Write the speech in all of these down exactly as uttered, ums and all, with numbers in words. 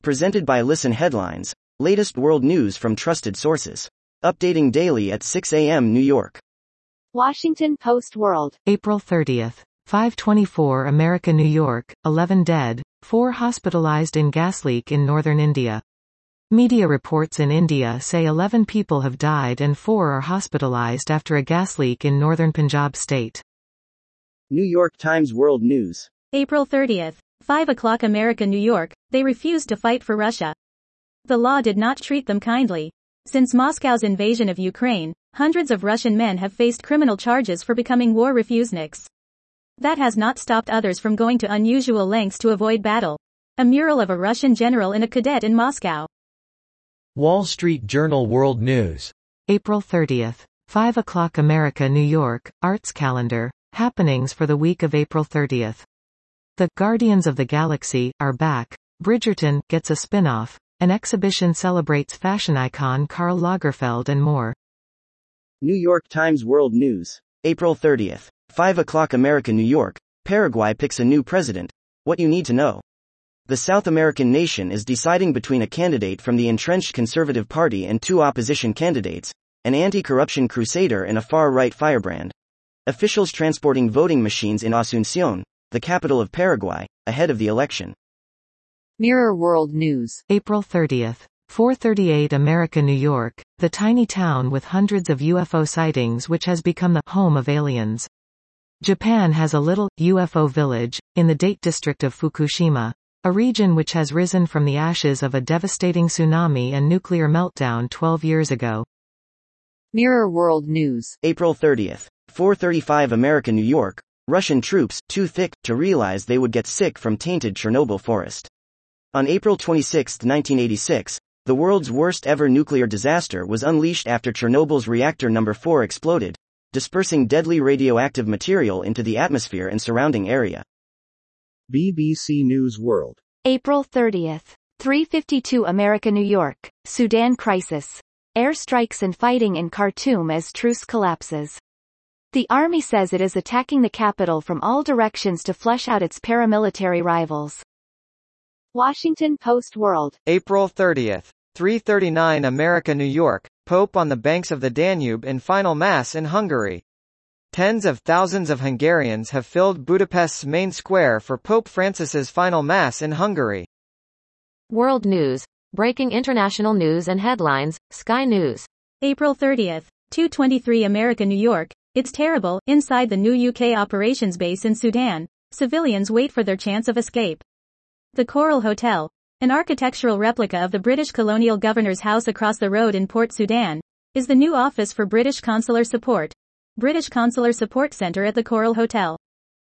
Presented by Listen Headlines, latest world news from trusted sources. Updating daily at six a m New York. Washington Post World. April thirtieth. five twenty-four America New York, eleven dead, four hospitalized in gas leak in northern India. Media reports in India say eleven people have died and four are hospitalized after a gas leak in northern Punjab state. New York Times World News. April thirtieth. five o'clock America New York, they refused to fight for Russia. The law did not treat them kindly. Since Moscow's invasion of Ukraine, hundreds of Russian men have faced criminal charges for becoming war refuseniks. That has not stopped others from going to unusual lengths to avoid battle. A mural of a Russian general and a cadet in Moscow. Wall Street Journal World News. April thirtieth. five o'clock America New York, Arts Calendar, happenings for the week of April thirtieth. The Guardians of the Galaxy are back. Bridgerton gets a spin-off. An exhibition celebrates fashion icon Karl Lagerfeld and more. New York Times World News. April thirtieth. five o'clock America New York, Paraguay picks a new president. What you need to know. The South American nation is deciding between a candidate from the entrenched Conservative Party and two opposition candidates, an anti-corruption crusader and a far-right firebrand. Officials transporting voting machines in Asunción, the capital of Paraguay, ahead of the election. Mirror World News. April thirtieth. four thirty-eight America New York, the tiny town with hundreds of U F O sightings which has become the home of aliens. Japan has a little U F O village in the Date district of Fukushima, a region which has risen from the ashes of a devastating tsunami and nuclear meltdown twelve years ago. Mirror World News. April thirtieth. four thirty-five America New York, Russian troops too thick to realize they would get sick from tainted Chernobyl forest. On April twenty-sixth, nineteen eighty-six, the world's worst ever nuclear disaster was unleashed after Chernobyl's reactor number four exploded, dispersing deadly radioactive material into the atmosphere and surrounding area. B B C News World. April thirtieth. three fifty-two America New York, Sudan crisis. Airstrikes and fighting in Khartoum as truce collapses. The army says it is attacking the capital from all directions to flush out its paramilitary rivals. Washington Post World. April thirtieth. three thirty-nine America New York, Pope on the banks of the Danube in final mass in Hungary. Tens of thousands of Hungarians have filled Budapest's main square for Pope Francis's final mass in Hungary. World News. Breaking international news and headlines, Sky News. April thirtieth. two twenty-three America New York, it's terrible. Inside the new U K operations base in Sudan, civilians wait for their chance of escape. The Coral Hotel, an architectural replica of the British colonial governor's house across the road in Port Sudan, is the new office for British Consular Support. British Consular Support Centre at the Coral Hotel.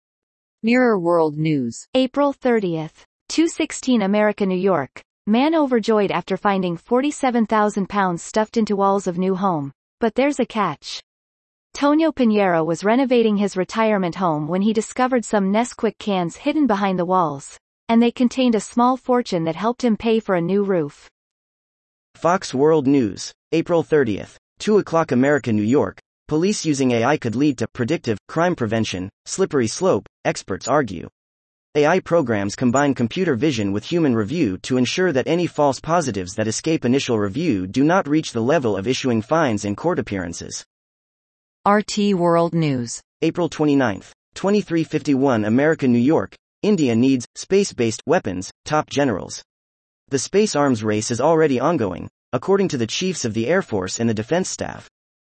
Mirror World News. April thirtieth. two sixteen America New York, man overjoyed after finding forty-seven thousand pounds stuffed into walls of new home. But there's a catch. Tonio Pinheiro was renovating his retirement home when he discovered some Nesquik cans hidden behind the walls, and they contained a small fortune that helped him pay for a new roof. Fox World News. April thirtieth. two o'clock America New York, police using A I could lead to predictive crime prevention, slippery slope, experts argue. A I programs combine computer vision with human review to ensure that any false positives that escape initial review do not reach the level of issuing fines and court appearances. R T World News. April twenty-ninth. twenty-three fifty-one America New York, India needs space-based weapons, top generals. The space arms race is already ongoing, according to the chiefs of the Air Force and the Defense Staff.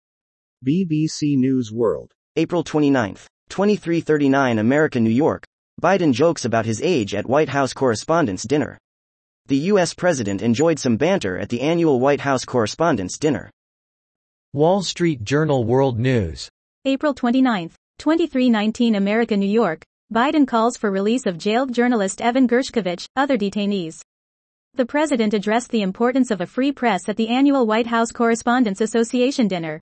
B B C News World. April twenty-ninth. twenty-three thirty-nine America New York, Biden jokes about his age at White House Correspondents' Dinner. The U S president enjoyed some banter at the annual White House Correspondents' Dinner. Wall Street Journal World News. April twenty-ninth. twenty-three nineteen America New York, Biden calls for release of jailed journalist Evan Gershkovich, other detainees. The president addressed the importance of a free press at the annual White House Correspondents' Association dinner.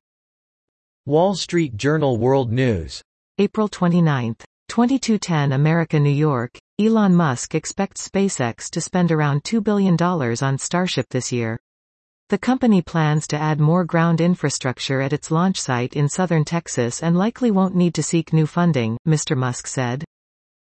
Wall Street Journal World News. April twenty-ninth. twenty-two ten America New York, Elon Musk expects SpaceX to spend around two billion dollars on Starship this year. The company plans to add more ground infrastructure at its launch site in southern Texas and likely won't need to seek new funding, Mister Musk said.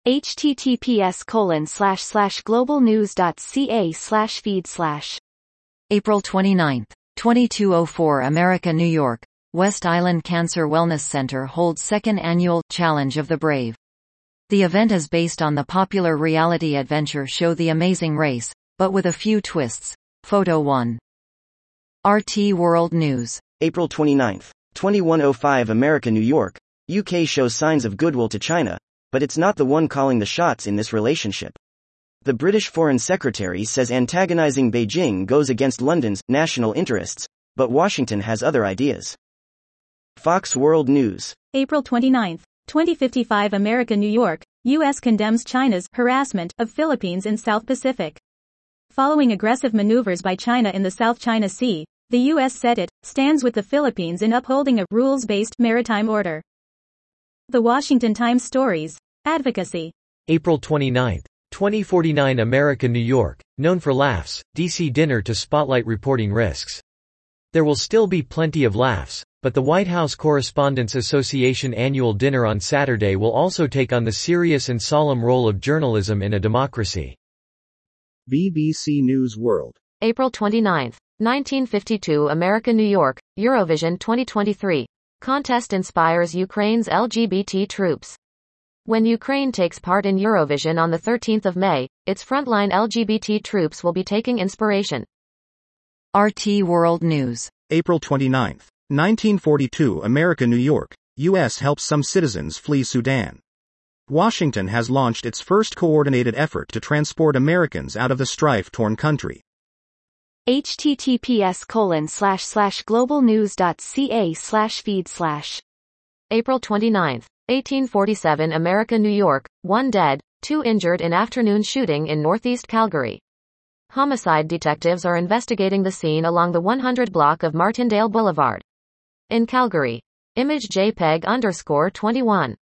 https colon slash slash globalnews.ca slash feed slash. April twenty-ninth, twenty-two oh four America, New York. West Island Cancer Wellness Center holds second annual Challenge of the Brave. The event is based on the popular reality adventure show The Amazing Race, but with a few twists. Photo one. R T World News. April twenty-ninth, twenty-one oh five America, New York. U K shows signs of goodwill to China, but it's not the one calling the shots in this relationship. The British Foreign Secretary says antagonizing Beijing goes against London's national interests, but Washington has other ideas. Fox World News. April twenty-ninth, twenty fifty-five America, New York. U S condemns China's harassment of Philippines in South Pacific. Following aggressive maneuvers by China in the South China Sea, the U S said it stands with the Philippines in upholding a rules-based maritime order. The Washington Times Stories. Advocacy. April twenty-ninth, twenty forty-nine America, New York. Known for laughs, D C dinner to spotlight reporting risks. There will still be plenty of laughs, but the White House Correspondents Association annual dinner on Saturday will also take on the serious and solemn role of journalism in a democracy. B B C News World. April twenty-ninth, nineteen fifty-two America, New York. Eurovision twenty twenty-three. Contest inspires Ukraine's L G B T troops. When Ukraine takes part in Eurovision on the thirteenth of May, its frontline L G B T troops will be taking inspiration. R T World News. April twenty-ninth, nineteen forty-two America, New York. U S helps some citizens flee Sudan. Washington has launched its first coordinated effort to transport Americans out of the strife-torn country. https colon slash slash globalnews.ca slash feed slash. April twenty-ninth, eighteen forty-seven America, New York. One dead, two injured in afternoon shooting in northeast Calgary. Homicide detectives are investigating the scene along the one hundred block of Martindale Boulevard. In Calgary. Image JPEG underscore twenty-one.